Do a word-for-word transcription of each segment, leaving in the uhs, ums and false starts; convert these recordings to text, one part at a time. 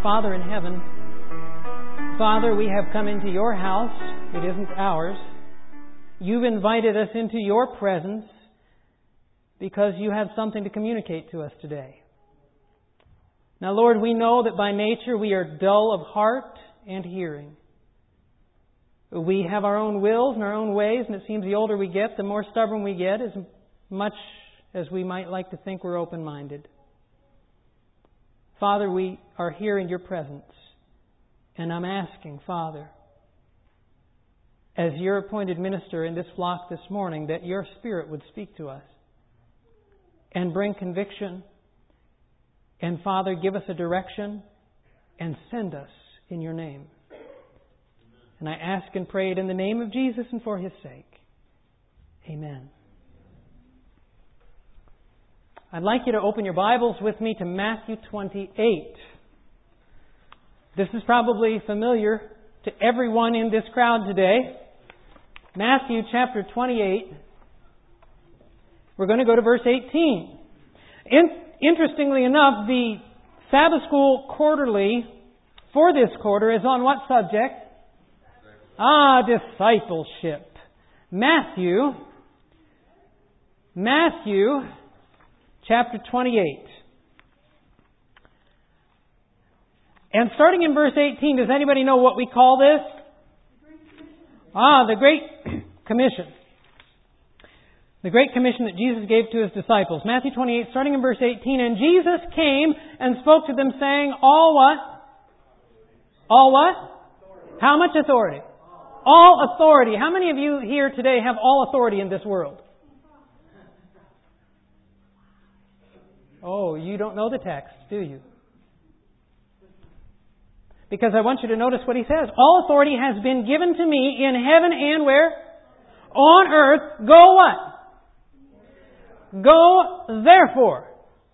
Father in heaven, Father, we have come into your house. It isn't ours. You've invited us into your presence because you have something to communicate to us today. Now, Lord, we know that by nature we are dull of heart and hearing. We have our own wills and our own ways, and it seems the older we get, the more stubborn we get, as much as we might like to think we're open-minded. Father, we are here in your presence, and I'm asking, Father, as your appointed minister in this flock this morning, that your Spirit would speak to us and bring conviction. And Father, give us a direction and send us in your name. And I ask and pray it in the name of Jesus and for His sake. Amen. I'd like you to open your Bibles with me to Matthew twenty-eight. This is probably familiar to everyone in this crowd today. Matthew chapter twenty-eight. We're going to go to verse eighteen. In, interestingly enough, the Sabbath School Quarterly for this quarter is on what subject? Ah, discipleship. Matthew, Matthew chapter twenty-eight. And starting in verse eighteen, does anybody know what we call this? Ah, the Great Commission. The Great Commission that Jesus gave to His disciples. Matthew twenty-eight, starting in verse eighteen. And Jesus came and spoke to them saying, all what? All what? How much authority? All authority. How many of you here today have all authority in this world? Oh, you don't know the text, do you? Because I want you to notice what He says. All authority has been given to me in heaven and where? On earth. Go what? Go therefore.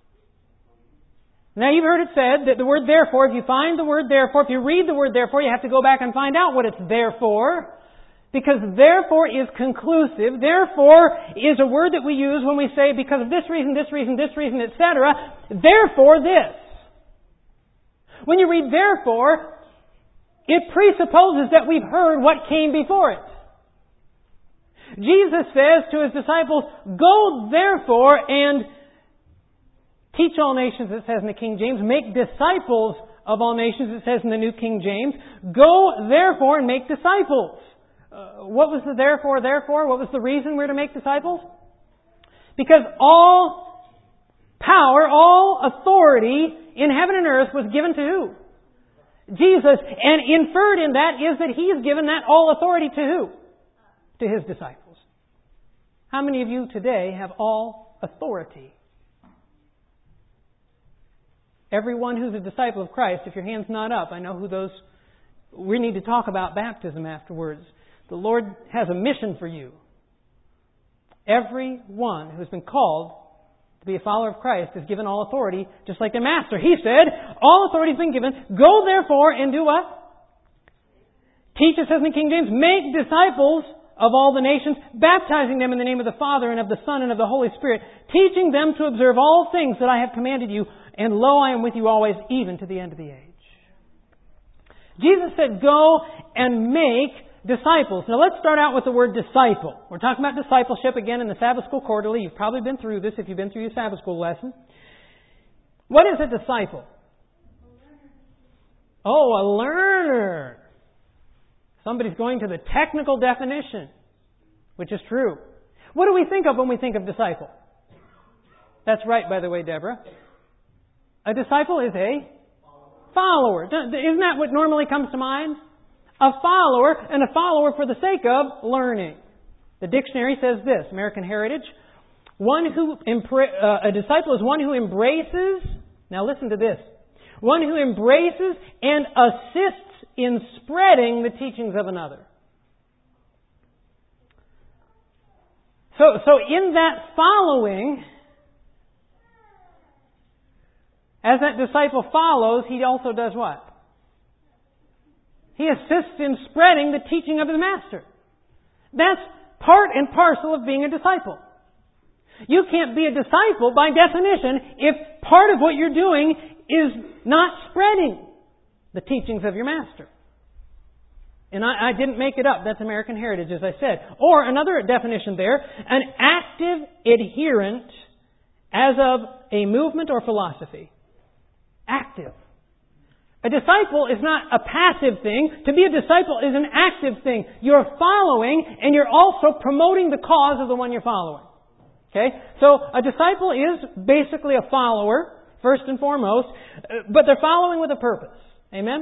Now you've heard it said that the word therefore, if you find the word therefore, if you read the word therefore, you have to go back and find out what it's there for. Because therefore is conclusive. Therefore is a word that we use when we say because of this reason, this reason, this reason, et cetera. Therefore this. When you read therefore, it presupposes that we've heard what came before it. Jesus says to His disciples, go therefore and teach all nations, it says in the King James. Make disciples of all nations, it says in the New King James. Go therefore and make disciples. Uh, what was the therefore, therefore? What was the reason we're to make disciples? Because all power, all authority in heaven and earth was given to who? Jesus. And inferred in that is that He's given that all authority to who? To His disciples. How many of you today have all authority? Everyone who's a disciple of Christ, if your hand's not up, I know who those... We need to talk about baptism afterwards. The Lord has a mission for you. Everyone who's been called to be a follower of Christ is given all authority, just like their Master. He said, all authority has been given. Go therefore and do what? Teach, it says in the King James, make disciples of all the nations, baptizing them in the name of the Father and of the Son and of the Holy Spirit, teaching them to observe all things that I have commanded you, and lo, I am with you always, even to the end of the age. Jesus said, go and make disciples. Now let's start out with the word disciple. We're talking about discipleship again in the Sabbath School Quarterly. You've probably been through this if you've been through your Sabbath School lesson. What is a disciple? Oh, a learner. Somebody's going to the technical definition, which is true. What do we think of when we think of disciple? That's right, by the way, Deborah. A disciple is a follower. Isn't that what normally comes to mind? A follower, and a follower for the sake of learning. The dictionary says this, American Heritage. One who uh, a disciple is one who embraces, now listen to this, one who embraces and assists in spreading the teachings of another. So, so in that following, as that disciple follows, he also does what? He assists in spreading the teaching of his Master. That's part and parcel of being a disciple. You can't be a disciple by definition if part of what you're doing is not spreading the teachings of your master. And I, I didn't make it up. That's American Heritage, as I said. Or another definition there, an active adherent as of a movement or philosophy. Active. A disciple is not a passive thing. To be a disciple is an active thing. You're following and you're also promoting the cause of the one you're following. Okay? So a disciple is basically a follower, first and foremost, but they're following with a purpose. Amen?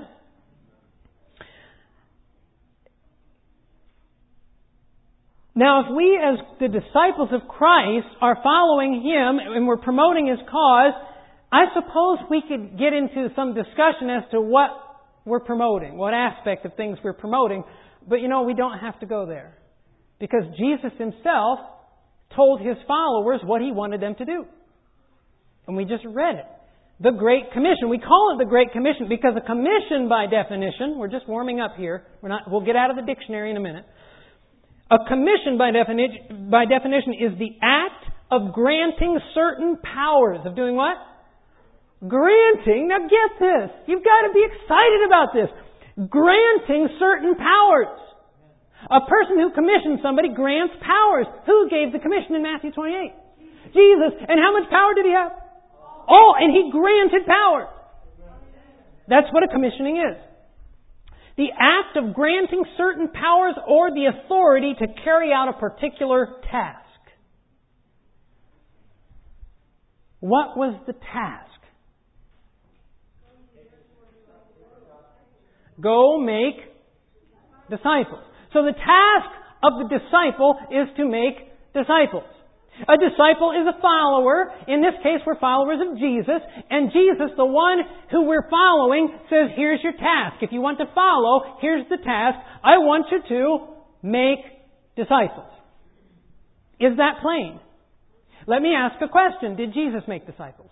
Now, if we as the disciples of Christ are following Him and we're promoting His cause, I suppose we could get into some discussion as to what we're promoting, what aspect of things we're promoting. But you know, we don't have to go there. Because Jesus Himself told His followers what He wanted them to do. And we just read it. The Great Commission. We call it the Great Commission because a commission by definition, we're just warming up here. We're not, we'll get out of the dictionary in a minute. A commission by definition, by definition is the act of granting certain powers. Of doing what? Granting, now get this. You've got to be excited about this. Granting certain powers. A person who commissions somebody grants powers. Who gave the commission in Matthew twenty-eight? Jesus. And how much power did He have? Oh, and He granted power. That's what a commissioning is. The act of granting certain powers or the authority to carry out a particular task. What was the task? Go make disciples. So the task of the disciple is to make disciples. A disciple is a follower. In this case, we're followers of Jesus. And Jesus, the one who we're following, says, here's your task. If you want to follow, here's the task. I want you to make disciples. Is that plain? Let me ask a question. Did Jesus make disciples?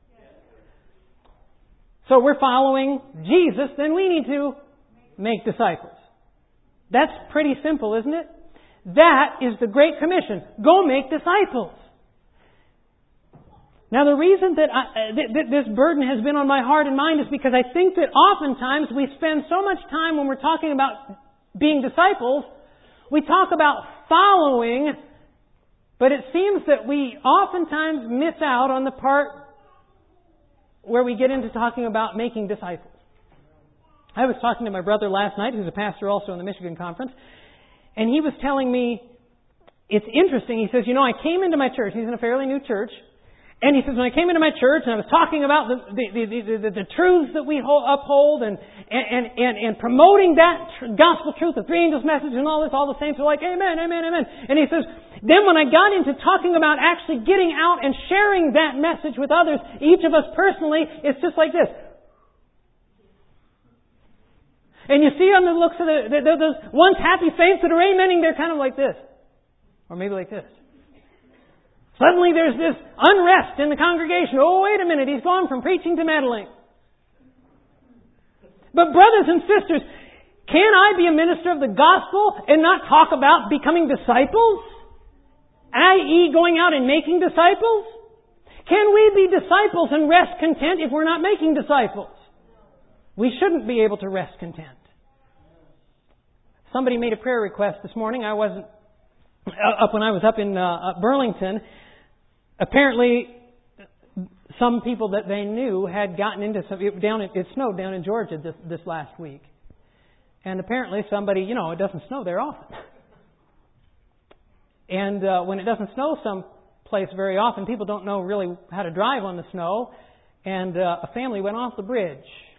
So we're following Jesus, then we need to make disciples. That's pretty simple, isn't it? That is the Great Commission. Go make disciples. Now the reason that I, th- th- this burden has been on my heart and mind is because I think that oftentimes we spend so much time when we're talking about being disciples, we talk about following, but it seems that we oftentimes miss out on the part where we get into talking about making disciples. I was talking to my brother last night, who's a pastor also in the Michigan Conference, and he was telling me, it's interesting, he says, you know, I came into my church, he's in a fairly new church, and he says, when I came into my church and I was talking about the the, the, the, the, the truths that we hold, uphold and, and, and, and promoting that tr- gospel truth, the three angels message and all this, all the saints are like, amen, amen, amen. And he says, then when I got into talking about actually getting out and sharing that message with others, each of us personally, it's just like this. And you see on the looks of the, the, the, those once happy saints that are amening, they're kind of like this. Or maybe like this. Suddenly there's this unrest in the congregation. Oh, wait a minute, he's gone from preaching to meddling. But brothers and sisters, can I be a minister of the gospel and not talk about becoming disciples? that is going out and making disciples? Can we be disciples and rest content if we're not making disciples? We shouldn't be able to rest content. Somebody made a prayer request this morning. I wasn't up when I was up in uh, Burlington. Apparently, some people that they knew had gotten into some. It, down in, it snowed down in Georgia this, this last week, and apparently somebody, you know, it doesn't snow there often. And uh, when it doesn't snow someplace very often, people don't know really how to drive on the snow. And uh, a family went off the bridge.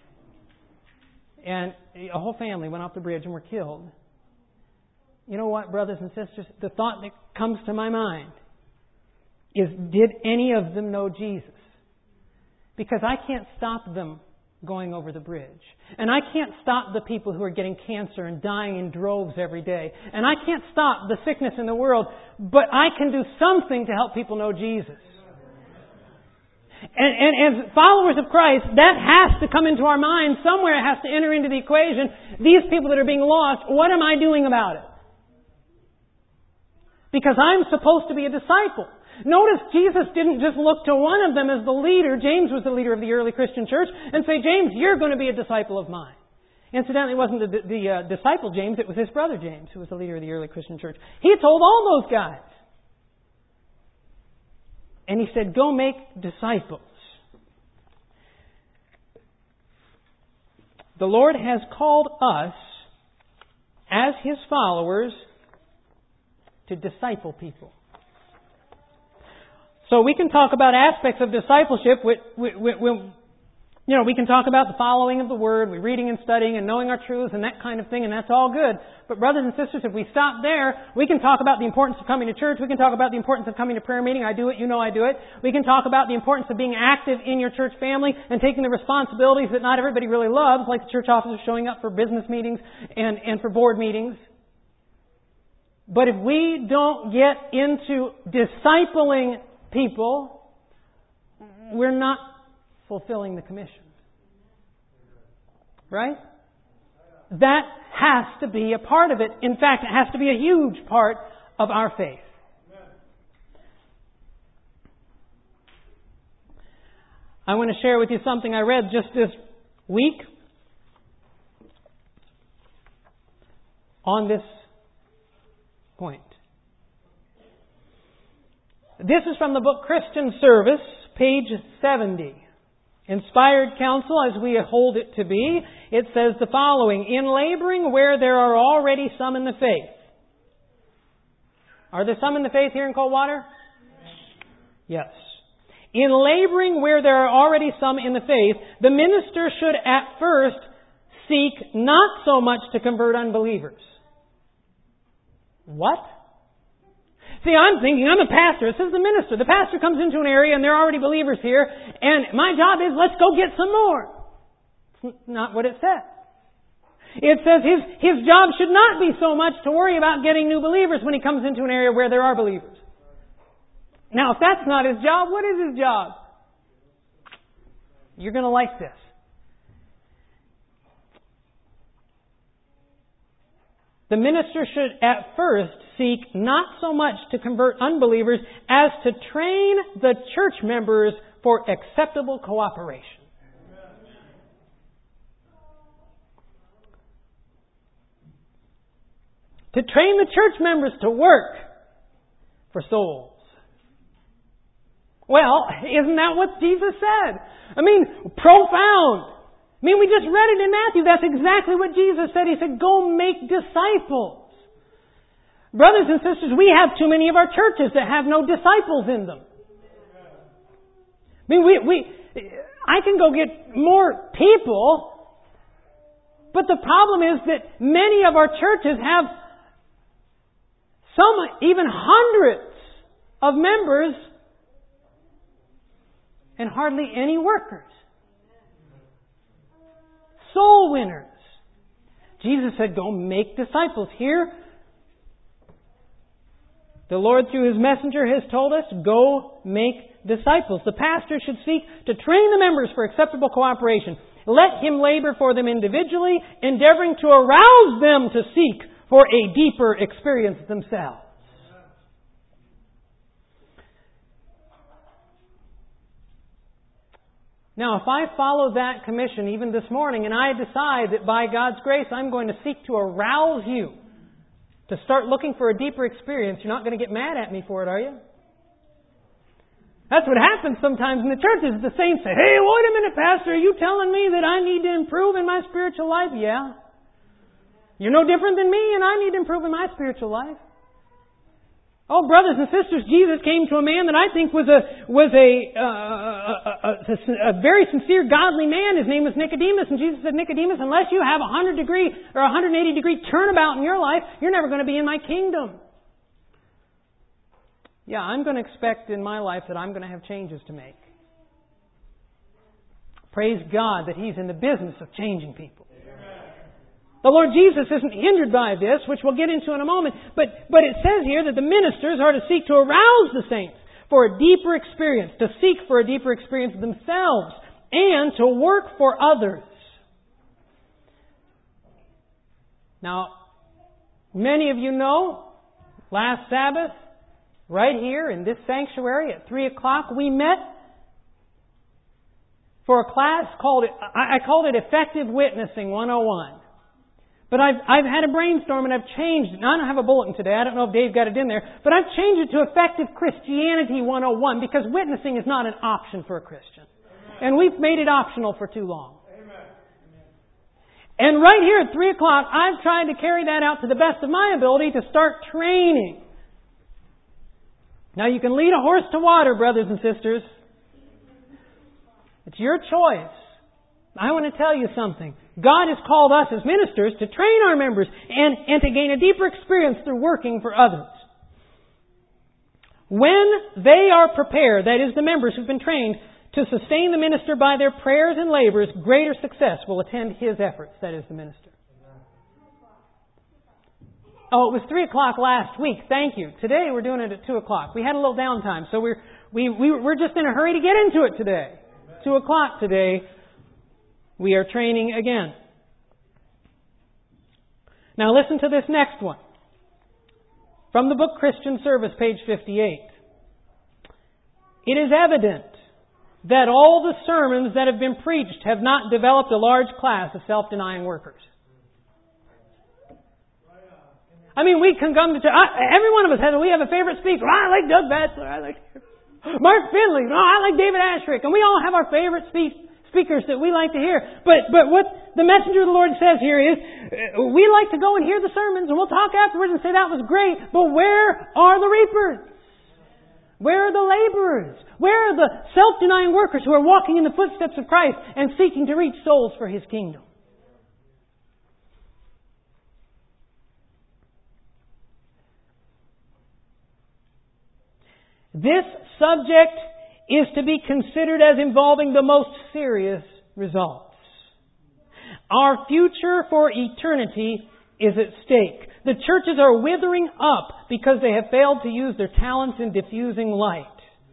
And a whole family went off the bridge and were killed. You know what, brothers and sisters? The thought that comes to my mind is, did any of them know Jesus? Because I can't stop them going over the bridge. And I can't stop the people who are getting cancer and dying in droves every day. And I can't stop the sickness in the world. But I can do something to help people know Jesus. And, and as followers of Christ, that has to come into our minds. Somewhere it has to enter into the equation. These people that are being lost, what am I doing about it? Because I'm supposed to be a disciple. Notice Jesus didn't just look to one of them as the leader. James was the leader of the early Christian church, and say, James, you're going to be a disciple of mine. Incidentally, it wasn't the, the uh, disciple James, it was his brother James who was the leader of the early Christian church. He told all those guys. And he said, go make disciples. The Lord has called us, as His followers, to disciple people. So we can talk about aspects of discipleship. We, we, we, we, you know, we can talk about the following of the Word, we reading and studying and knowing our truths and that kind of thing, and that's all good. But brothers and sisters, if we stop there, we can talk about the importance of coming to church. We can talk about the importance of coming to prayer meeting. I do it, you know I do it. We can talk about the importance of being active in your church family and taking the responsibilities that not everybody really loves, like the church officers showing up for business meetings and, and for board meetings. But if we don't get into discipling people, we're not fulfilling the commission. Right? That has to be a part of it. In fact, it has to be a huge part of our faith. I want to share with you something I read just this week on this point. This is from the book Christian Service, page seventy. Inspired counsel as we hold it to be. It says the following: in laboring where there are already some in the faith. Are there some in the faith here in Coldwater? Yes. In laboring where there are already some in the faith, the minister should at first seek not so much to convert unbelievers. What? See, I'm thinking, I'm a pastor. It says the minister. The pastor comes into an area and there are already believers here, and my job is, let's go get some more. It's not what it says. It says his, his job should not be so much to worry about getting new believers when he comes into an area where there are believers. Now, if that's not his job, what is his job? You're going to like this. The minister should at first seek not so much to convert unbelievers as to train the church members for acceptable cooperation. To train the church members to work for souls. Well, isn't that what Jesus said? I mean, profound. I mean, we just read it in Matthew. That's exactly what Jesus said. He said, go make disciples. Brothers and sisters, we have too many of our churches that have no disciples in them. I mean, we, we, I can go get more people, but the problem is that many of our churches have some, even hundreds of members and hardly any workers. Soul winners. Jesus said, go make disciples. Here, the Lord through His messenger has told us, go make disciples. The pastor should seek to train the members for acceptable cooperation. Let him labor for them individually, endeavoring to arouse them to seek for a deeper experience themselves. Now, if I follow that commission even this morning and I decide that by God's grace I'm going to seek to arouse you to start looking for a deeper experience, you're not going to get mad at me for it, are you? That's what happens sometimes in the churches. The saints say, hey, wait a minute, Pastor, are you telling me that I need to improve in my spiritual life? Yeah. You're no different than me, and I need to improve in my spiritual life. Oh, brothers and sisters, Jesus came to a man that I think was a was a, uh, a, a, a very sincere, godly man. His name was Nicodemus, and Jesus said, Nicodemus, unless you have a hundred degree or a hundred eighty degree turnabout in your life, you're never going to be in my kingdom. Yeah, I'm going to expect in my life that I'm going to have changes to make. Praise God that He's in the business of changing people. The Lord Jesus isn't hindered by this, which we'll get into in a moment, but, but it says here that the ministers are to seek to arouse the saints for a deeper experience, to seek for a deeper experience themselves, and to work for others. Now, many of you know, last Sabbath, right here in this sanctuary at three o'clock, we met for a class called, I called it Effective Witnessing one oh one. But I've, I've had a brainstorm and I've changed it. Now, I don't have a bulletin today. I don't know if Dave got it in there. But I've changed it to Effective Christianity one oh one because witnessing is not an option for a Christian. And we've made it optional for too long. And right here at three o'clock, I've tried to carry that out to the best of my ability to start training. Now, you can lead a horse to water, brothers and sisters. It's your choice. I want to tell you something. God has called us as ministers to train our members and, and to gain a deeper experience through working for others. When they are prepared, that is the members who've been trained, to sustain the minister by their prayers and labors, greater success will attend his efforts, that is the minister. Oh, it was three o'clock last week. Thank you. Today we're doing it at two o'clock. We had a little downtime, so we're, we, we, we're just in a hurry to get into it today. two o'clock today, we are training again. Now listen to this next one. From the book Christian Service, page fifty-eight. It is evident that all the sermons that have been preached have not developed a large class of self-denying workers. I mean, we can come to church. Every one of us has, we have a favorite speaker. I like Doug Batchelor. I like Mark Finley. Oh, I like David Ashrick. And we all have our favorite speak, speakers that we like to hear. But but what the messenger of the Lord says here is, we like to go and hear the sermons and we'll talk afterwards and say that was great. But where are the reapers? Where are the laborers? Where are the self-denying workers who are walking in the footsteps of Christ and seeking to reach souls for His kingdom? This subject is to be considered as involving the most serious results. Our future for eternity is at stake. The churches are withering up because they have failed to use their talents in diffusing light.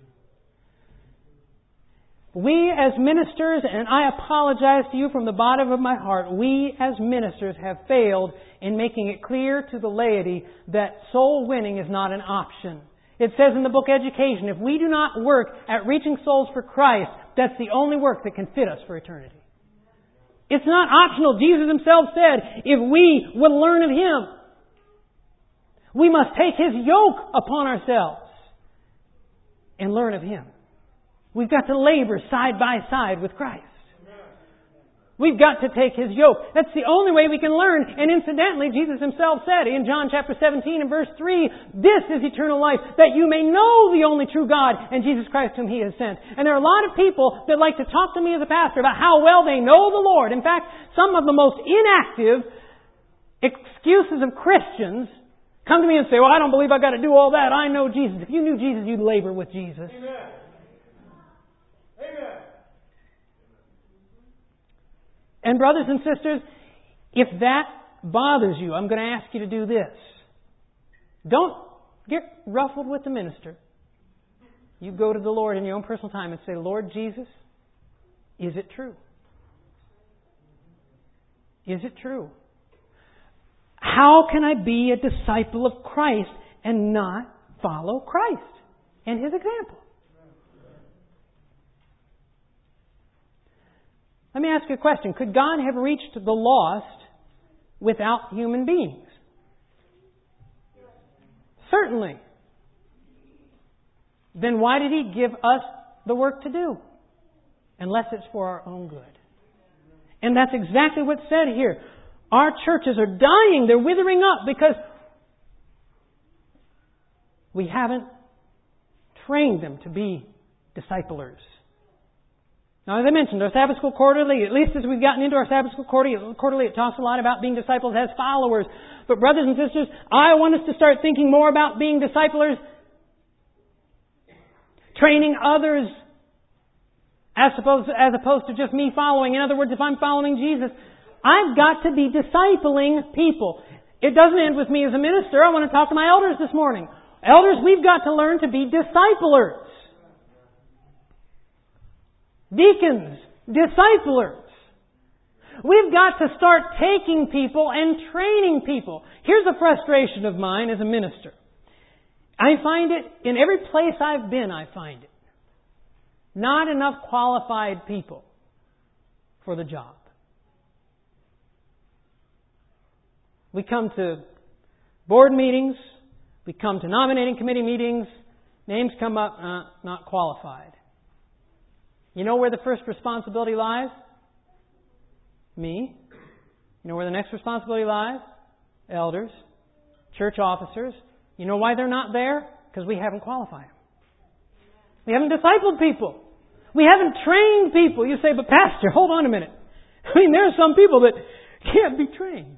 We as ministers, and I apologize to you from the bottom of my heart, we as ministers have failed in making it clear to the laity that soul winning is not an option. It says in the book Education, if we do not work at reaching souls for Christ, that's the only work that can fit us for eternity. It's not optional. Jesus Himself said, if we would learn of Him, we must take His yoke upon ourselves and learn of Him. We've got to labor side by side with Christ. We've got to take His yoke. That's the only way we can learn. And incidentally, Jesus Himself said in John chapter seventeen and verse three, this is eternal life, that you may know the only true God and Jesus Christ whom He has sent. And there are a lot of people that like to talk to me as a pastor about how well they know the Lord. In fact, some of the most inactive excuses of Christians come to me and say, well, I don't believe I've got to do all that. I know Jesus. If you knew Jesus, you'd labor with Jesus. Amen. Amen. And brothers and sisters, if that bothers you, I'm going to ask you to do this. Don't get ruffled with the minister. You go to the Lord in your own personal time and say, Lord Jesus, is it true? Is it true? How can I be a disciple of Christ and not follow Christ and His example? Let me ask you a question. Could God have reached the lost without human beings? Certainly. Then why did He give us the work to do? Unless it's for our own good. And that's exactly what's said here. Our churches are dying. They're withering up because we haven't trained them to be disciplers. Now, as I mentioned, our Sabbath School Quarterly, at least as we've gotten into our Sabbath School Quarterly, it talks a lot about being disciples as followers. But brothers and sisters, I want us to start thinking more about being disciplers, training others, as opposed, as opposed to just me following. In other words, if I'm following Jesus, I've got to be discipling people. It doesn't end with me as a minister. I want to talk to my elders this morning. Elders, we've got to learn to be disciplers. Deacons, disciplers. We've got to start taking people and training people. Here's a frustration of mine as a minister. I find it, in every place I've been, I find it. Not enough qualified people for the job. We come to board meetings, we come to nominating committee meetings, names come up, uh, not qualified. You know where the first responsibility lies? Me. You know where the next responsibility lies? Elders, church officers. You know why they're not there? Because we haven't qualified them. We haven't discipled people. We haven't trained people. You say, but Pastor, hold on a minute. I mean, there are some people that can't be trained.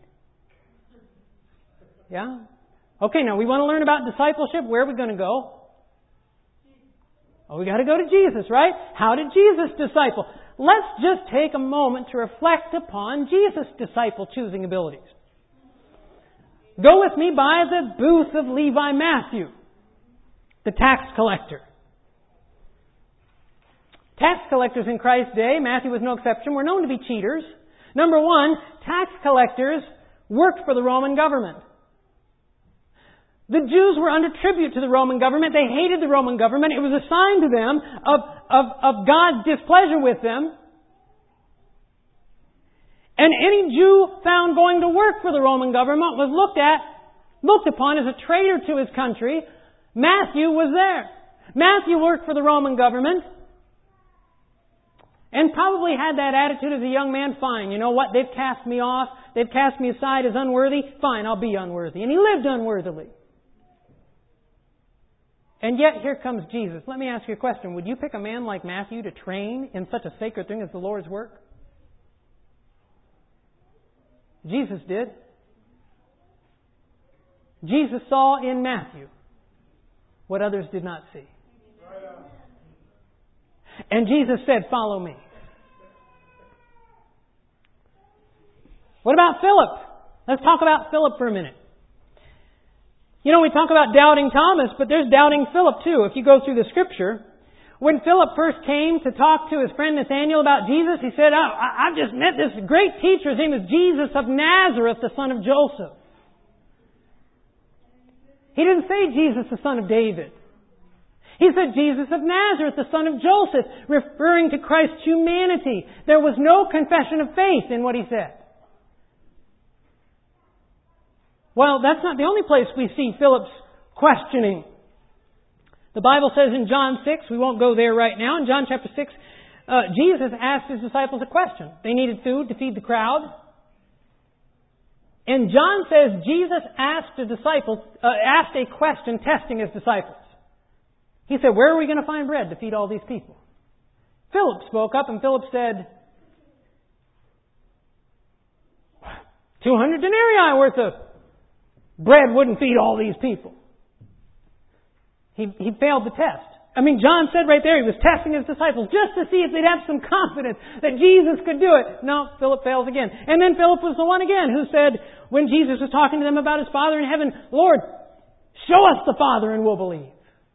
Yeah? Okay, now we want to learn about discipleship. Where are we going to go? Oh, we got to go to Jesus, right? How did Jesus disciple? Let's just take a moment to reflect upon Jesus' disciple choosing abilities. Go with me by the booth of Levi Matthew, the tax collector. Tax collectors in Christ's day, Matthew was no exception, were known to be cheaters. Number one, tax collectors worked for the Roman government. The Jews were under tribute to the Roman government. They hated the Roman government. It was a sign to them of, of, of God's displeasure with them. And any Jew found going to work for the Roman government was looked at, looked upon as a traitor to his country. Matthew was there. Matthew worked for the Roman government and probably had that attitude as a young man. Fine, you know what? They've cast me off. They've cast me aside as unworthy. Fine, I'll be unworthy. And he lived unworthily. And yet, here comes Jesus. Let me ask you a question. Would you pick a man like Matthew to train in such a sacred thing as the Lord's work? Jesus did. Jesus saw in Matthew what others did not see. And Jesus said, follow me. What about Philip? Let's talk about Philip for a minute. You know, we talk about doubting Thomas, but there's doubting Philip too. If you go through the Scripture, when Philip first came to talk to his friend Nathanael about Jesus, he said, oh, I've just met this great teacher. His name is Jesus of Nazareth, the son of Joseph. He didn't say Jesus, the son of David. He said Jesus of Nazareth, the son of Joseph, referring to Christ's humanity. There was no confession of faith in what he said. Well, that's not the only place we see Philip's questioning. The Bible says in John six, we won't go there right now, in John chapter six, uh, Jesus asked His disciples a question. They needed food to feed the crowd. And John says Jesus asked a disciple, uh, asked a question testing His disciples. He said, where are we going to find bread to feed all these people? Philip spoke up and Philip said, two hundred denarii worth of bread wouldn't feed all these people. He, he failed the test. I mean, John said right there he was testing his disciples just to see if they'd have some confidence that Jesus could do it. No, Philip fails again. And then Philip was the one again who said, when Jesus was talking to them about His Father in heaven, Lord, show us the Father and we'll believe.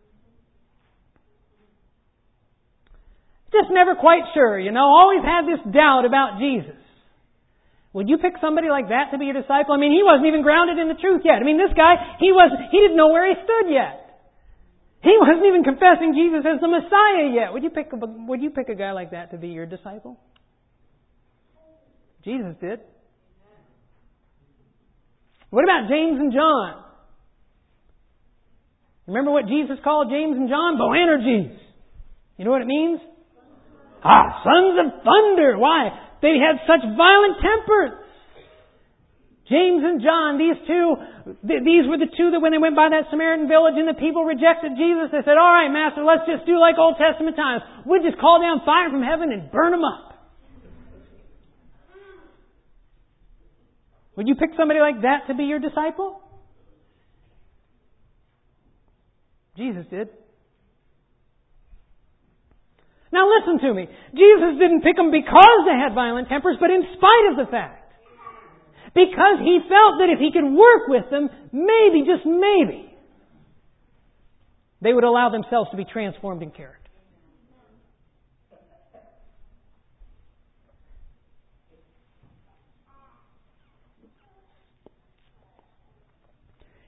Just never quite sure, you know. Always had this doubt about Jesus. Would you pick somebody like that to be your disciple? I mean, he wasn't even grounded in the truth yet. I mean, this guy, he was, he didn't know where he stood yet. He wasn't even confessing Jesus as the Messiah yet. Would you pick a, would you pick a guy like that to be your disciple? Jesus did. What about James and John? Remember what Jesus called James and John? Boanerges. You know what it means? Ah, sons of thunder. Why? They had such violent tempers. James and John, these two, th- these were the two that when they went by that Samaritan village and the people rejected Jesus, they said, all right, Master, let's just do like Old Testament times. We'll just call down fire from heaven and burn them up. Would you pick somebody like that to be your disciple? Jesus did. Now listen to me. Jesus didn't pick them because they had violent tempers, but in spite of the fact. Because He felt that if He could work with them, maybe, just maybe, they would allow themselves to be transformed in character.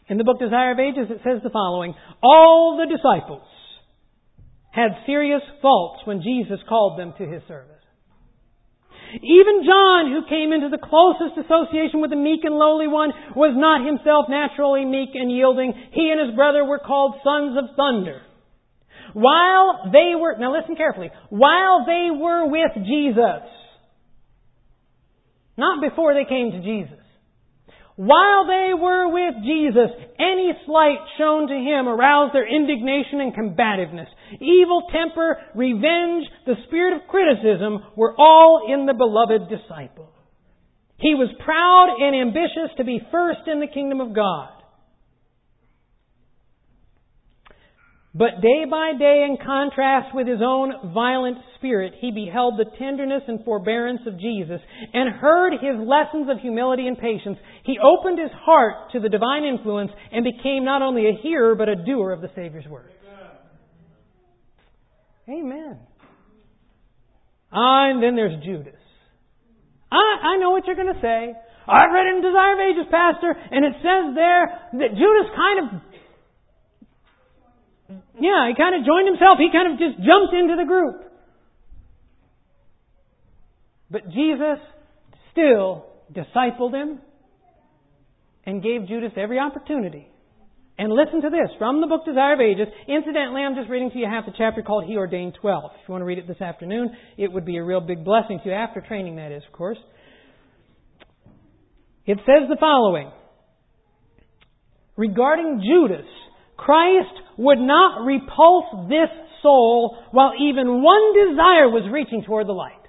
In the book Desire of Ages, it says the following: all the disciples had serious faults when Jesus called them to His service. Even John, who came into the closest association with the meek and lowly one, was not himself naturally meek and yielding. He and his brother were called sons of thunder. While they were, now listen carefully, while they were with Jesus, not before they came to Jesus, while they were with Jesus, any slight shown to Him aroused their indignation and combativeness. Evil temper, revenge, the spirit of criticism were all in the beloved disciple. He was proud and ambitious to be first in the kingdom of God. But day by day, in contrast with his own violent spirit, he beheld the tenderness and forbearance of Jesus and heard His lessons of humility and patience. He opened his heart to the divine influence and became not only a hearer but a doer of the Savior's words. Amen. Ah, and then there's Judas. I, I know what you're going to say. I read it in Desire of Ages, Pastor, and it says there that Judas kind of Yeah, he kind of joined himself. He kind of just jumped into the group. But Jesus still discipled him and gave Judas every opportunity. And listen to this, from the book Desire of Ages. Incidentally, I'm just reading to you half the chapter called He Ordained Twelve. If you want to read it this afternoon, it would be a real big blessing to you, after training that is, of course. It says the following: regarding Judas, Christ would not repulse this soul while even one desire was reaching toward the light.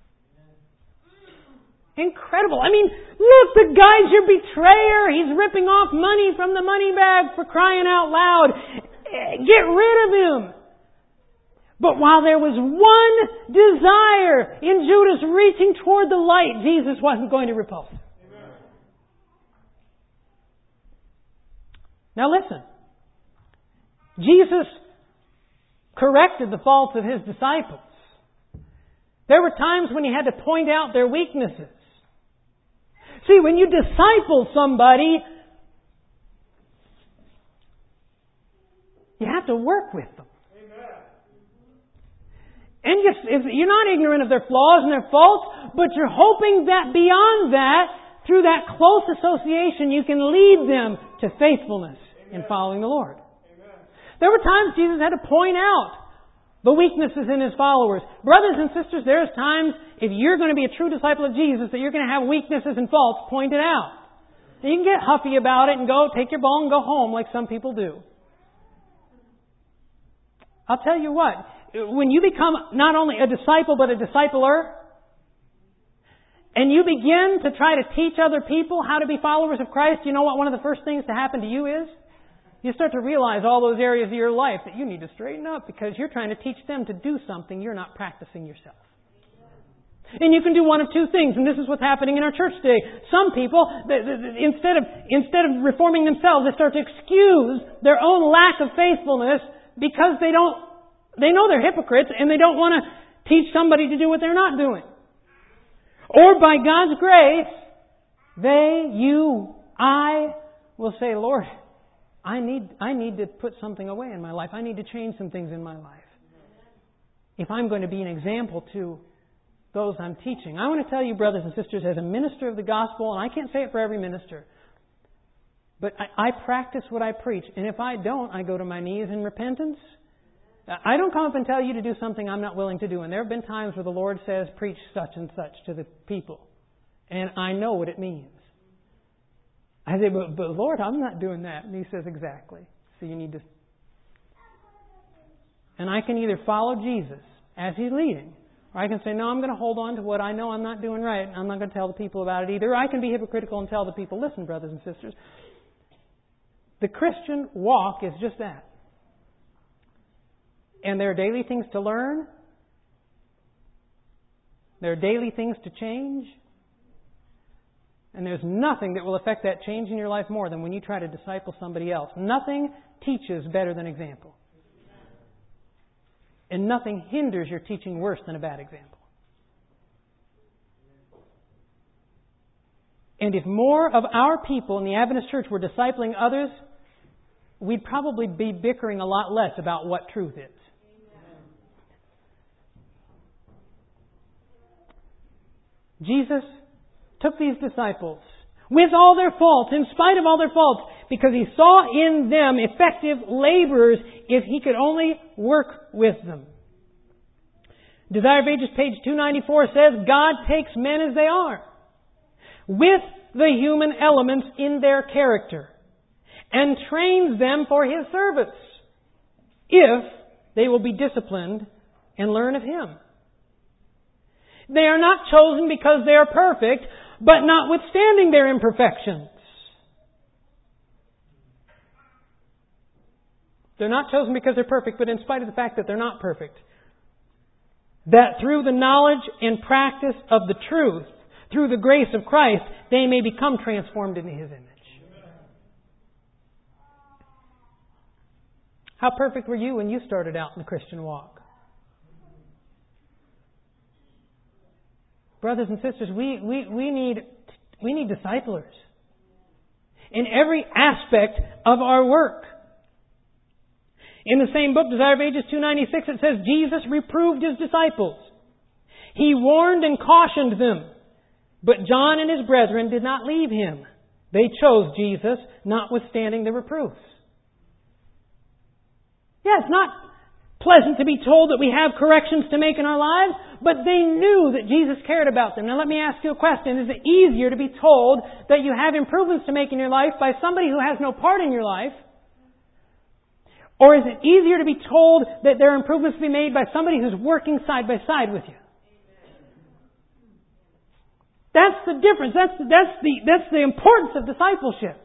Incredible. I mean, look, the guy's your betrayer. He's ripping off money from the money bag, for crying out loud. Get rid of him. But while there was one desire in Judas reaching toward the light, Jesus wasn't going to repulse him. Now listen. Jesus corrected the faults of His disciples. There were times when He had to point out their weaknesses. See, when you disciple somebody, you have to work with them. And you're not ignorant of their flaws and their faults, but you're hoping that beyond that, through that close association, you can lead them to faithfulness in following the Lord. There were times Jesus had to point out the weaknesses in His followers. Brothers and sisters, there's times, if you're going to be a true disciple of Jesus, that you're going to have weaknesses and faults pointed out. And you can get huffy about it and go, take your ball and go home like some people do. I'll tell you what, when you become not only a disciple but a discipler, and you begin to try to teach other people how to be followers of Christ, you know what one of the first things to happen to you is? You start to realize all those areas of your life that you need to straighten up because you're trying to teach them to do something you're not practicing yourself. And you can do one of two things, and this is what's happening in our church today. Some people, they, they, instead of instead of reforming themselves, they start to excuse their own lack of faithfulness because they don't they know they're hypocrites and they don't want to teach somebody to do what they're not doing. Or by God's grace, they, you, I will say, Lord, I need I need to put something away in my life. I need to change some things in my life. If I'm going to be an example to those I'm teaching. I want to tell you, brothers and sisters, as a minister of the gospel, and I can't say it for every minister, but I, I practice what I preach. And if I don't, I go to my knees in repentance. I don't come up and tell you to do something I'm not willing to do. And there have been times where the Lord says, preach such and such to the people. And I know what it means. I say, but, but Lord, I'm not doing that. And He says, exactly. So you need to... And I can either follow Jesus as He's leading, or I can say, no, I'm going to hold on to what I know I'm not doing right. I'm not going to tell the people about it either. Or I can be hypocritical and tell the people, listen, brothers and sisters, the Christian walk is just that. And there are daily things to learn. There are daily things to change. And there's nothing that will affect that change in your life more than when you try to disciple somebody else. Nothing teaches better than example. And nothing hinders your teaching worse than a bad example. And if more of our people in the Adventist Church were discipling others we'd probably be bickering a lot less about what truth is. Jesus took these disciples with all their faults, in spite of all their faults, because He saw in them effective laborers if He could only work with them. Desire of Ages, page two ninety-four says, God takes men as they are, with the human elements in their character, and trains them for His service, if they will be disciplined and learn of Him. They are not chosen because they are perfect, but notwithstanding their imperfections. They're not chosen because they're perfect, but in spite of the fact that they're not perfect. That through the knowledge and practice of the truth, through the grace of Christ, they may become transformed into His image. How perfect were you when you started out in the Christian walk? Brothers and sisters, we, we, we need we need disciplers in every aspect of our work. In the same book, Desire of Ages two ninety-six, it says, Jesus reproved His disciples. He warned and cautioned them. But John and his brethren did not leave Him. They chose Jesus, notwithstanding the reproofs. Yeah, it's not pleasant to be told that we have corrections to make in our lives, but they knew that Jesus cared about them. Now let me ask you a question. Is it easier to be told that you have improvements to make in your life by somebody who has no part in your life? Or is it easier to be told that there are improvements to be made by somebody who's working side by side with you? That's the difference. That's, that's, the, that's the importance of discipleship.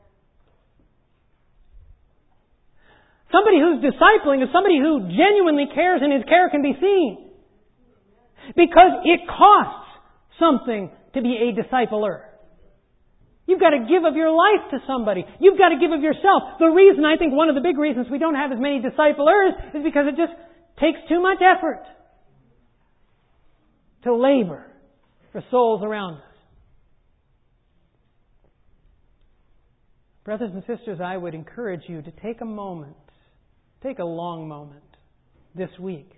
Somebody who's discipling is somebody who genuinely cares and his care can be seen. Because it costs something to be a discipler. You've got to give of your life to somebody. You've got to give of yourself. The reason, I think one of the big reasons we don't have as many disciplers is because it just takes too much effort to labor for souls around us. Brothers and sisters, I would encourage you to take a moment, take a long moment this week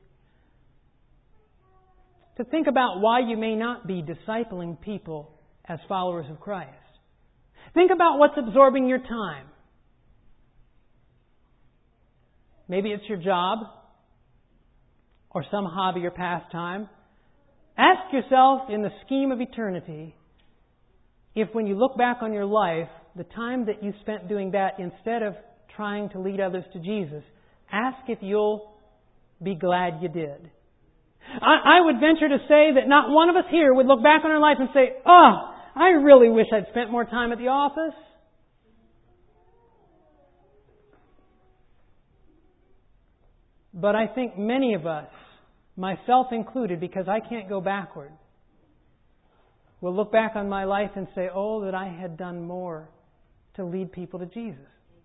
to think about why you may not be discipling people as followers of Christ. Think about what's absorbing your time. Maybe it's your job or some hobby or pastime. Ask yourself in the scheme of eternity if when you look back on your life, the time that you spent doing that instead of trying to lead others to Jesus, ask if you'll be glad you did. I, I would venture to say that not one of us here would look back on our life and say, oh, I really wish I'd spent more time at the office. But I think many of us, myself included, because I can't go backward, will look back on my life and say, oh, that I had done more to lead people to Jesus.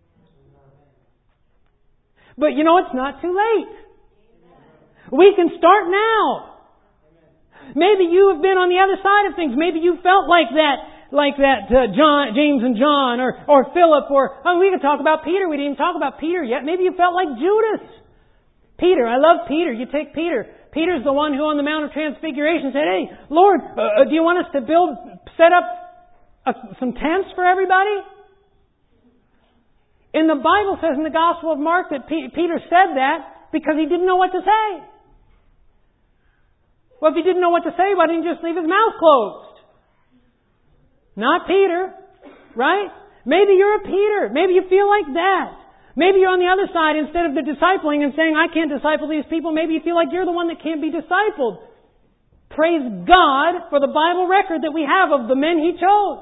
But you know, it's not too late. We can start now. Maybe you have been on the other side of things. Maybe you felt like that, like that uh, John, James and John, or or Philip, or oh, we can talk about Peter. We didn't even talk about Peter yet. Maybe you felt like Judas. Peter, I love Peter. You take Peter. Peter's the one who on the Mount of Transfiguration said, "Hey, Lord, uh, do you want us to build, set up uh, some tents for everybody?" And the Bible says in the Gospel of Mark that P- Peter said that because he didn't know what to say. Well, if he didn't know what to say, why didn't he just leave his mouth closed? Not Peter, right? Maybe you're a Peter. Maybe you feel like that. Maybe you're on the other side instead of the discipling and saying, I can't disciple these people. Maybe you feel like you're the one that can't be discipled. Praise God for the Bible record that we have of the men He chose.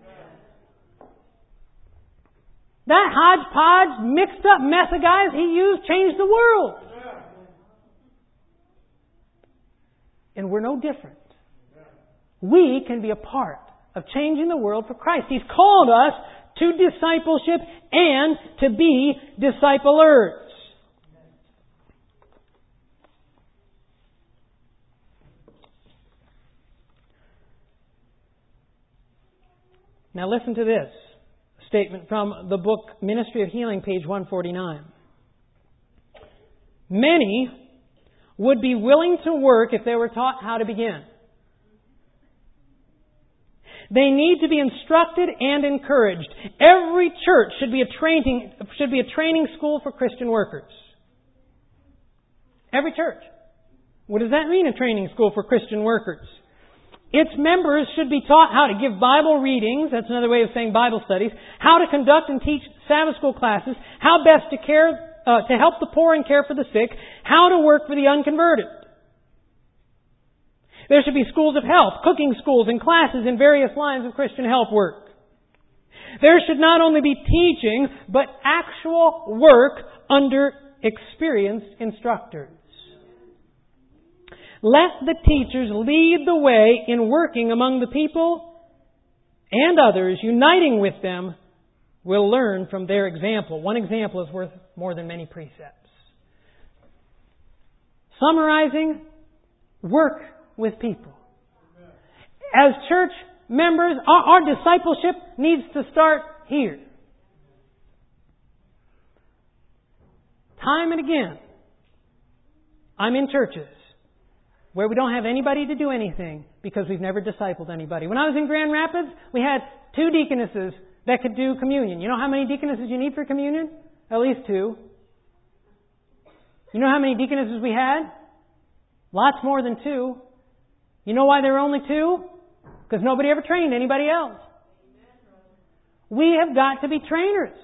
That hodgepodge, mixed up mess of guys He used changed the world. And we're no different. We can be a part of changing the world for Christ. He's called us to discipleship and to be disciplers. Now listen to this. statement from the book Ministry of Healing, page one forty-nine. Many would be willing to work if they were taught how to begin. They need to be instructed and encouraged. Every church should be a training should be a training school for Christian workers. Every church. What does that mean, a training school for Christian workers? Its members should be taught how to give Bible readings, that's another way of saying Bible studies, how to conduct and teach Sabbath school classes, how best to care, uh, to help the poor and care for the sick, how to work for the unconverted. There should be schools of health, cooking schools, and classes in various lines of Christian help work. There should not only be teaching, but actual work under experienced instructors. Let the teachers lead the way in working among the people, and others, uniting with them, will learn from their example. One example is worth more than many precepts. Summarizing, work with people. As church members, our, our discipleship needs to start here. Time and again, I'm in churches where we don't have anybody to do anything because we've never discipled anybody. When I was in Grand Rapids, we had two deaconesses that could do communion. You know how many deaconesses you need for communion? At least two. You know how many deaconesses we had? Lots more than two. You know why there were only two? Because nobody ever trained anybody else. We have got to be trainers.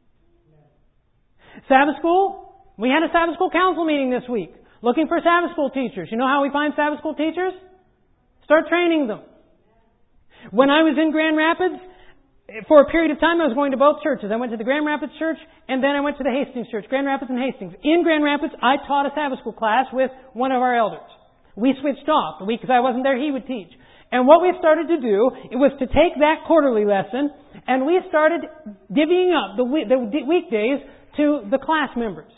Sabbath school? We had a Sabbath school council meeting this week. Looking for Sabbath school teachers. You know how we find Sabbath school teachers? Start training them. When I was in Grand Rapids, for a period of time I was going to both churches. I went to the Grand Rapids church and then I went to the Hastings church. Grand Rapids and Hastings. In Grand Rapids, I taught a Sabbath school class with one of our elders. We switched off. The week because I wasn't there, he would teach. And what we started to do, it was to take that quarterly lesson and we started divvying up the weekdays to the class members.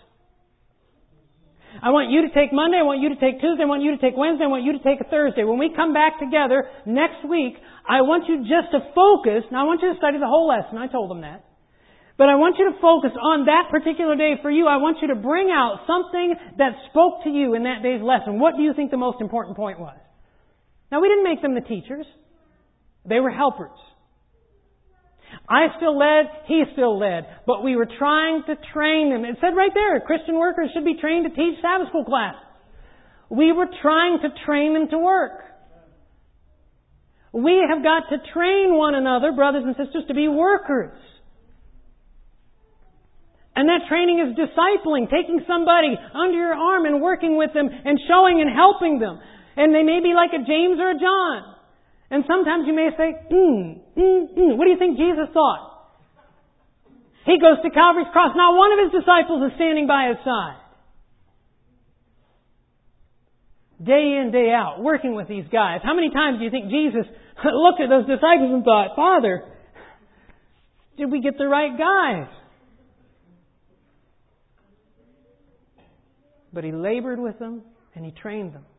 I want you to take Monday, I want you to take Tuesday, I want you to take Wednesday, I want you to take a Thursday. When we come back together next week, I want you just to focus. Now I want you to study the whole lesson. I told them that. But I want you to focus on that particular day for you. I want you to bring out something that spoke to you in that day's lesson. What do you think the most important point was? Now we didn't make them the teachers. They were helpers. I still led, he still led, but we were trying to train them. It said right there, Christian workers should be trained to teach Sabbath school classes. We were trying to train them to work. We have got to train one another, brothers and sisters, to be workers. And that training is discipling, taking somebody under your arm and working with them and showing and helping them. And they may be like a James or a John. And sometimes you may say, mm, mm, mm. What do you think Jesus thought? He goes to Calvary's cross. Not one of his disciples is standing by his side. Day in, day out, working with these guys. How many times do you think Jesus looked at those disciples and thought, Father, did we get the right guys? But he labored with them and he trained them.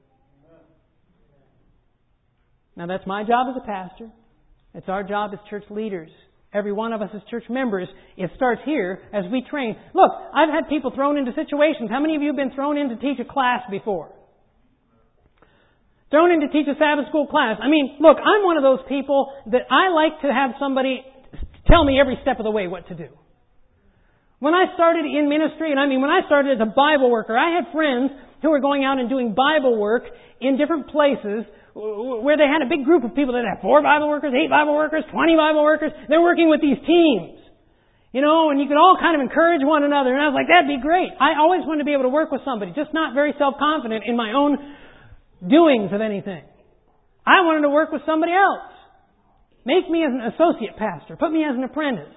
Now that's my job as a pastor. It's our job as church leaders. Every one of us as church members, it starts here as we train. Look, I've had people thrown into situations. How many of you have been thrown in to teach a class before? Thrown in to teach a Sabbath school class. I mean, look, I'm one of those people that I like to have somebody tell me every step of the way what to do. When I started in ministry, and I mean when I started as a Bible worker, I had friends who were going out and doing Bible work in different places where they had a big group of people that had four Bible workers, eight Bible workers, twenty Bible workers. They're working with these teams. You know, and you could all kind of encourage one another. And I was like, that'd be great. I always wanted to be able to work with somebody, just not very self-confident in my own doings of anything. I wanted to work with somebody else. Make me as an associate pastor. Put me as an apprentice.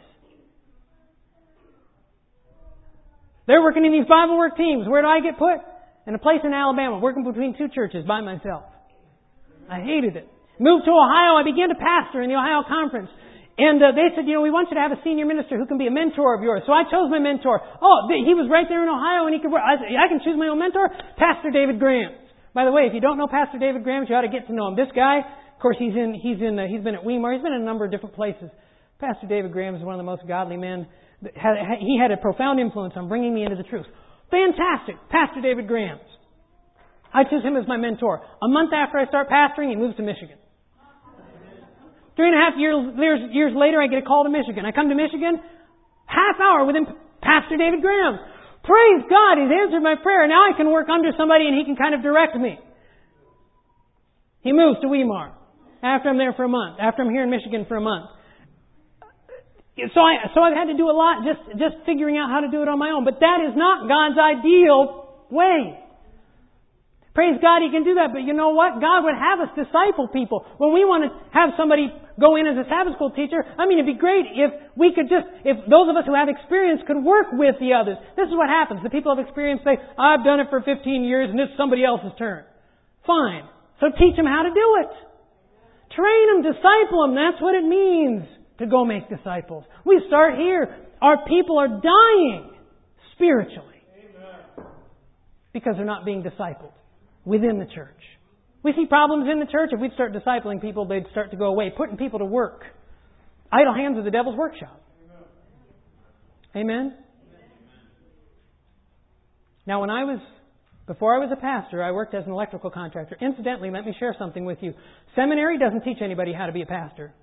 They're working in these Bible work teams. Where do I get put? In a place in Alabama, working between two churches by myself. I hated it. Moved to Ohio. I began to pastor in the Ohio Conference. And uh, they said, you know, we want you to have a senior minister who can be a mentor of yours. So I chose my mentor. Oh, he was right there in Ohio and he could work. I said, I can choose my own mentor? Pastor David Graham. By the way, if you don't know Pastor David Graham, you ought to get to know him. This guy, of course, he's in, he's in, uh, he's been at Weimar. He's been in a number of different places. Pastor David Graham is one of the most godly men. He had a profound influence on bringing me into the truth. Fantastic. Pastor David Graham. I choose him as my mentor. A month after I start pastoring, he moves to Michigan. Three and a half years, years later, I get a call to Michigan. I come to Michigan, half hour with him, Pastor David Graham. Praise God, he's answered my prayer. Now I can work under somebody and he can kind of direct me. He moves to Weimar after I'm there for a month, after I'm here in Michigan for a month. So I, so I've had to do a lot just, just figuring out how to do it on my own. But that is not God's ideal way. Praise God, He can do that. But you know what? God would have us disciple people. When we want to have somebody go in as a Sabbath school teacher, I mean, it'd be great if we could just, if those of us who have experience could work with the others. This is what happens. The people of experience say, I've done it for fifteen years and it's somebody else's turn. Fine. So teach them how to do it. Train them, disciple them. That's what it means to go make disciples. We start here. Our people are dying spiritually because they're not being discipled within the church. We see problems in the church. If we'd start discipling people, they'd start to go away, putting people to work. Idle hands are the devil's workshop. Amen? Now, when I was, before I was a pastor, I worked as an electrical contractor. Incidentally, let me share something with you. Seminary doesn't teach anybody how to be a pastor.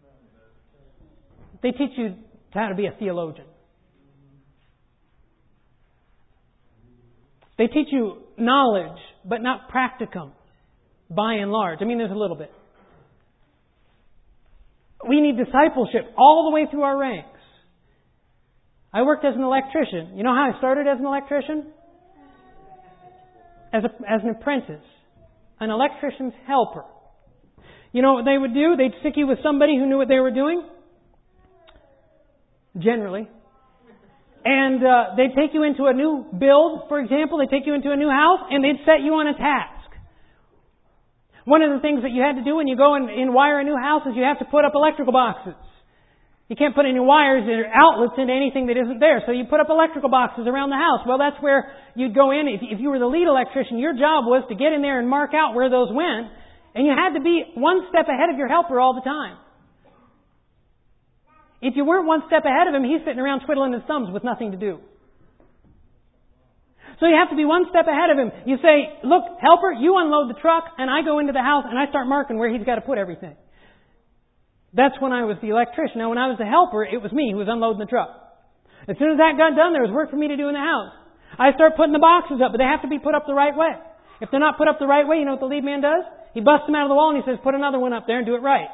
They teach you how to be a theologian. They teach you knowledge, but not practicum, by and large. I mean, there's a little bit. We need discipleship all the way through our ranks. I worked as an electrician. You know how I started as an electrician? As, a, as an apprentice. An electrician's helper. You know what they would do? They'd stick you with somebody who knew what they were doing. Generally. And uh, they'd take you into a new build, for example. They'd take you into a new house, and they'd set you on a task. One of the things that you had to do when you go and, and wire a new house is you have to put up electrical boxes. You can't put any wires or outlets into anything that isn't there. So you put up electrical boxes around the house. Well, that's where you'd go in. If, if you were the lead electrician, your job was to get in there and mark out where those went. And you had to be one step ahead of your helper all the time. If you weren't one step ahead of him, he's sitting around twiddling his thumbs with nothing to do. So you have to be one step ahead of him. You say, look, helper, you unload the truck, and I go into the house and I start marking where he's got to put everything. That's when I was the electrician. Now, when I was the helper, it was me who was unloading the truck. As soon as that got done, there was work for me to do in the house. I start putting the boxes up, but they have to be put up the right way. If they're not put up the right way, you know what the lead man does? He busts them out of the wall and he says, put another one up there and do it right.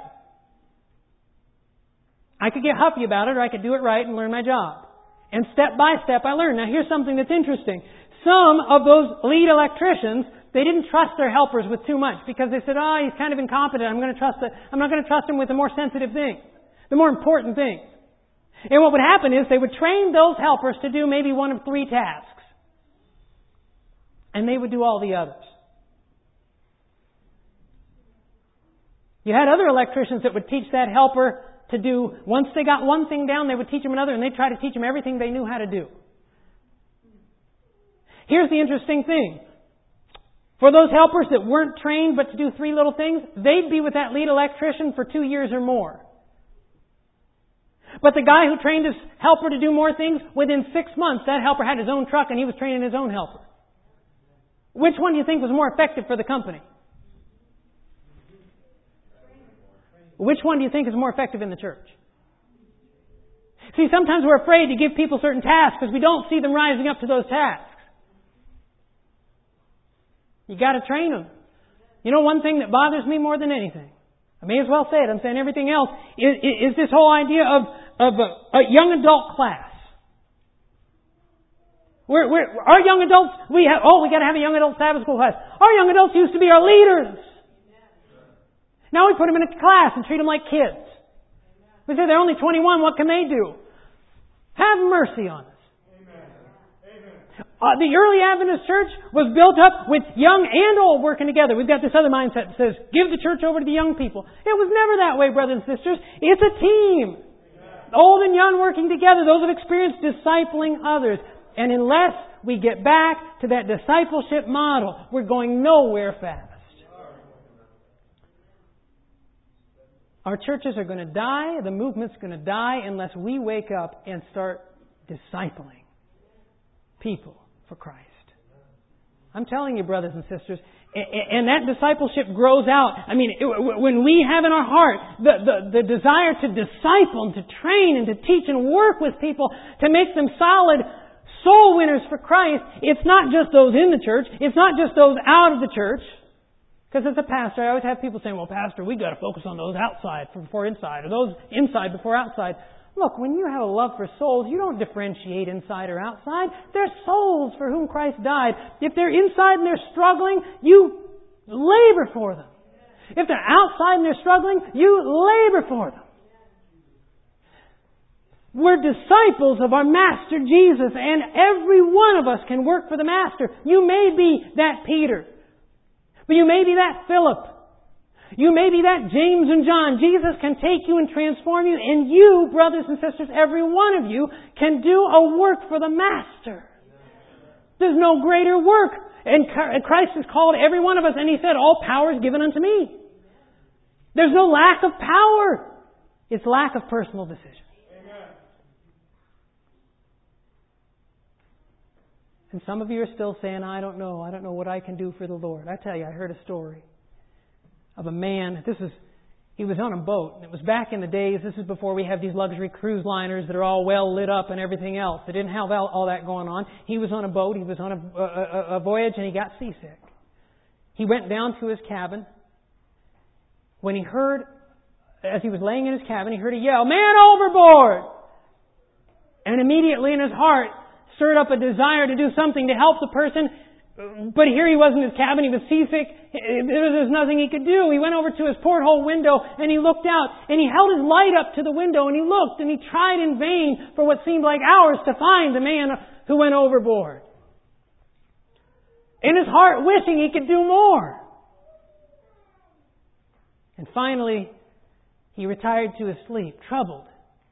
I could get huffy about it, or I could do it right and learn my job. And step by step, I learned. Now, here's something that's interesting. Some of those lead electricians, they didn't trust their helpers with too much because they said, "Oh, he's kind of incompetent. I'm going to trust the, I'm not going to trust him with the more sensitive things, the more important things." And what would happen is they would train those helpers to do maybe one of three tasks, and they would do all the others. You had other electricians that would teach that helper to do, once they got one thing down, they would teach them another, and they'd try to teach them everything they knew how to do. Here's the interesting thing. For those helpers that weren't trained but to do three little things, they'd be with that lead electrician for two years or more. But the guy who trained his helper to do more things, within six months, that helper had his own truck and he was training his own helper. Which one do you think was more effective for the company? Which one do you think is more effective in the church? See, sometimes we're afraid to give people certain tasks because we don't see them rising up to those tasks. You got to train them. You know, one thing that bothers me more than anything, I may as well say it, I'm saying everything else, is, is this whole idea of, of a, a young adult class. We're, we're, our young adults, we have, oh, we got to have a young adult Sabbath school class. Our young adults used to be our leaders. Now we put them in a class and treat them like kids. We say they're only twenty-one, what can they do? Have mercy on us. Uh, the early Adventist church was built up with young and old working together. We've got this other mindset that says, give the church over to the young people. It was never that way, brothers and sisters. It's a team. Amen. Old and young working together. Those have experienced discipling others. And unless we get back to that discipleship model, we're going nowhere fast. Our churches are going to die, the movement's going to die unless we wake up and start discipling people for Christ. I'm telling you, brothers and sisters, and that discipleship grows out. I mean, when we have in our heart the, the, the desire to disciple and to train and to teach and work with people to make them solid soul winners for Christ, it's not just those in the church. It's not just those out of the church. Because as a pastor, I always have people saying, well, Pastor, we've got to focus on those outside before inside, or those inside before outside. Look, when you have a love for souls, you don't differentiate inside or outside. They're souls for whom Christ died. If they're inside and they're struggling, you labor for them. If they're outside and they're struggling, you labor for them. We're disciples of our Master Jesus, and every one of us can work for the Master. You may be that Peter, but you may be that Philip. You may be that James and John. Jesus can take you and transform you, and you, brothers and sisters, every one of you can do a work for the Master. There's no greater work. And Christ has called every one of us, and He said, all power is given unto me. There's no lack of power. It's lack of personal decision. And some of you are still saying, I don't know. I don't know what I can do for the Lord. I tell you, I heard a story of a man. This is, he was on a boat. And it was back in the days, this is before we have these luxury cruise liners that are all well lit up and everything else. They didn't have all, all that going on. He was on a boat. He was on a, a, a voyage and he got seasick. He went down to his cabin. When he heard, as he was laying in his cabin, he heard a yell, man overboard! And immediately in his heart, stirred up a desire to do something to help the person. But here he was in his cabin. He was seasick. There was nothing he could do. He went over to his porthole window and he looked out and he held his light up to the window and he looked and he tried in vain for what seemed like hours to find the man who went overboard. In his heart, wishing he could do more. And finally, he retired to his sleep, troubled.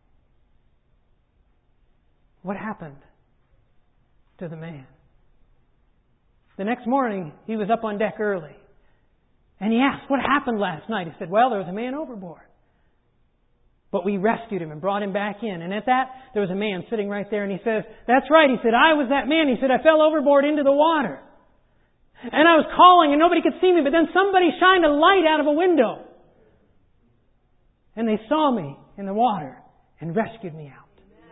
What happened to the man? The next morning, he was up on deck early. And he asked, what happened last night? He said, well, there was a man overboard. But we rescued him and brought him back in. And at that, there was a man sitting right there. And he says, that's right. He said, I was that man. He said, I fell overboard into the water. And I was calling and nobody could see me. But then somebody shined a light out of a window. And they saw me in the water and rescued me out.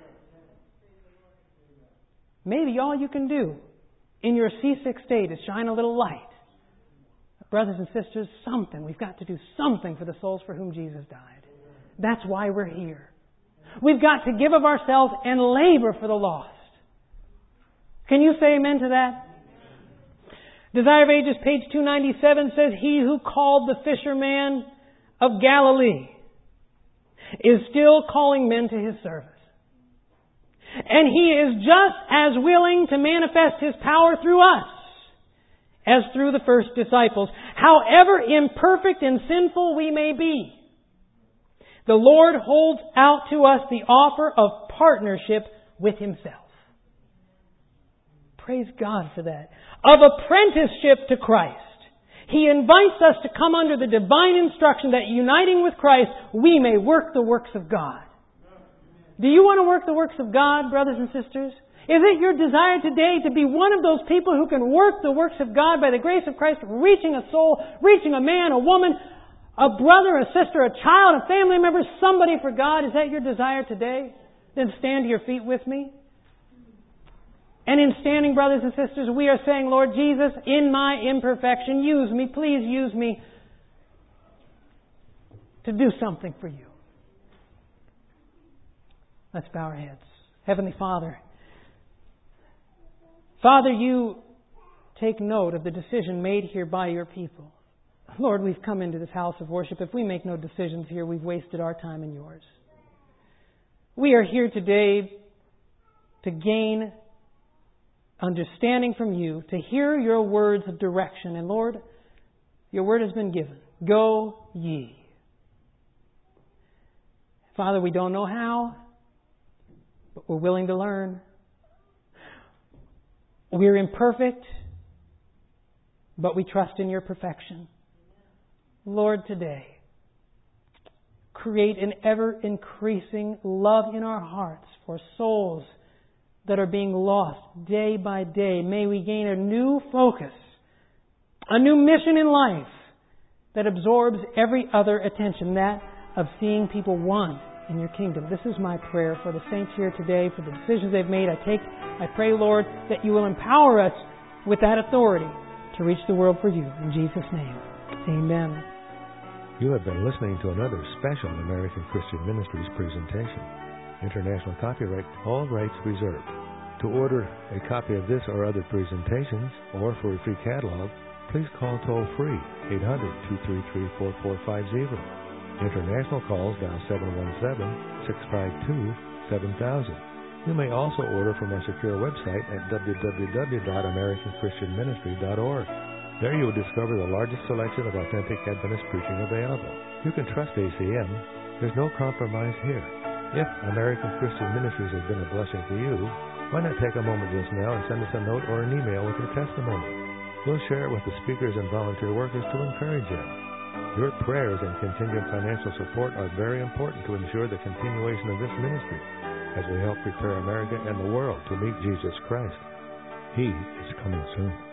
Maybe all you can do in your seasick state is shine a little light. Brothers and sisters, something. We've got to do something for the souls for whom Jesus died. That's why we're here. We've got to give of ourselves and labor for the lost. Can you say amen to that? Desire of Ages, page two ninety-seven says, He who called the fisherman of Galilee is still calling men to His service. And He is just as willing to manifest His power through us as through the first disciples. However imperfect and sinful we may be, the Lord holds out to us the offer of partnership with Himself. Praise God for that. Of apprenticeship to Christ. He invites us to come under the divine instruction that uniting with Christ, we may work the works of God. Do you want to work the works of God, brothers and sisters? Is it your desire today to be one of those people who can work the works of God by the grace of Christ, reaching a soul, reaching a man, a woman, a brother, a sister, a child, a family member, somebody for God? Is that your desire today? Then stand to your feet with me. And in standing, brothers and sisters, we are saying, Lord Jesus, in my imperfection, use me. Please use me to do something for You. Let's bow our heads. Heavenly Father, Father, You take note of the decision made here by Your people. Lord, we've come into this house of worship. If we make no decisions here, we've wasted our time and Yours. We are here today to gain understanding from You, to hear Your words of direction. And Lord, Your word has been given. Go ye. Father, we don't know how, but we're willing to learn. We're imperfect, but we trust in Your perfection. Lord, today, create an ever-increasing love in our hearts for souls that are being lost day by day. May we gain a new focus, a new mission in life that absorbs every other attention, that of seeing people one in your kingdom. This is my prayer for the saints here today, for the decisions they've made. I take, I pray, Lord, that you will empower us with that authority to reach the world for you. In Jesus' name, amen. You have been listening to another special American Christian Ministries presentation. International copyright, all rights reserved. To order a copy of this or other presentations, or for a free catalog, please call toll-free eight hundred, two three three, four four five zero. International calls dial seven one seven, six five two, seven thousand. You may also order from our secure website at w w w dot american christian ministry dot org. There you will discover the largest selection of authentic Adventist preaching available. You can trust A C M. There's no compromise here. If American Christian Ministries has been a blessing to you, why not take a moment just now and send us a note or an email with your testimony? We'll share it with the speakers and volunteer workers to encourage you. Your prayers and contingent financial support are very important to ensure the continuation of this ministry as we help prepare America and the world to meet Jesus Christ. He is coming soon.